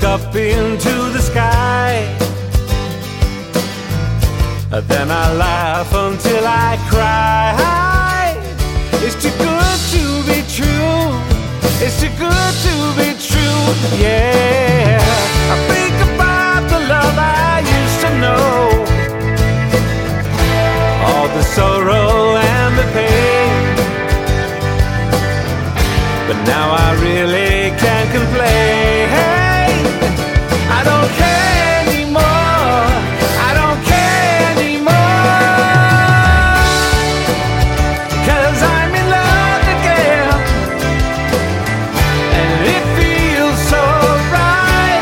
up into the sky. Then I laugh until I cry. It's too good to be true. It's too good to be true. Yeah, I think about the love I used to know, all the sorrow and the pain. But now I really can't complain. I don't care anymore. I don't care anymore. 'Cause I'm in love again, and it feels so right.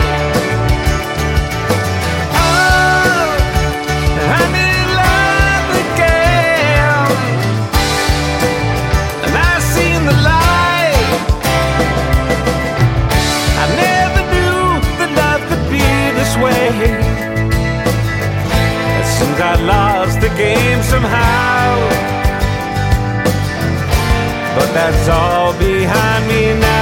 Oh, I'm in love again, and I've seen the light. I never knew that love could be this way. It seems I lost the game somehow, but that's all behind me now.